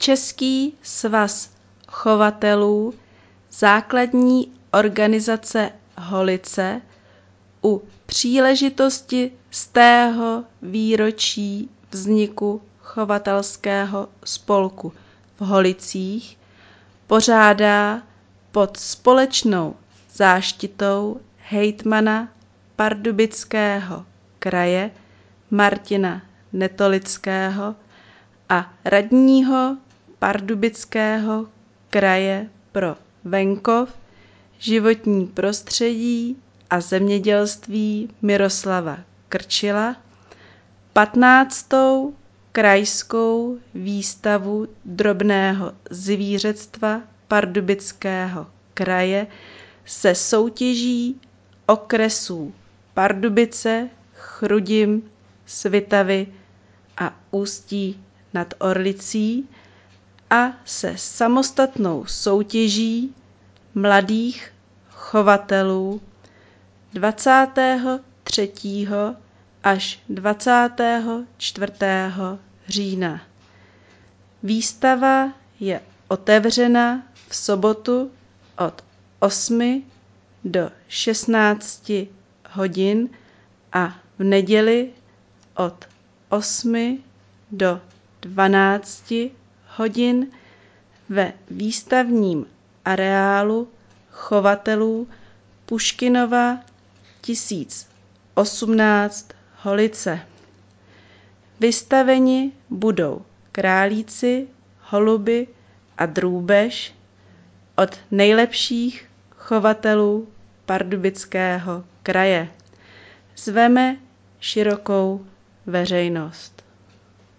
Český svaz chovatelů základní organizace Holice u příležitosti 100. výročí vzniku chovatelského spolku v Holicích pořádá pod společnou záštitou hejtmana Pardubického kraje Martina Netolického a radního Pardubického kraje pro venkov, životní prostředí a zemědělství Miroslava Krčila 15. krajskou výstavu drobného zvířectva Pardubického kraje se soutěží okresů Pardubice, Chrudim, Svitavy a Ústí nad Orlicí a se samostatnou soutěží mladých chovatelů 23. až 24. října. Výstava je otevřena v sobotu od 8 do 16 hodin a v neděli od 8 do 12 hodin ve výstavním areálu chovatelů Puškinova 1018 Holice. Vystaveni budou králíci, holuby a drůbež od nejlepších chovatelů Pardubického kraje. Zveme širokou veřejnost.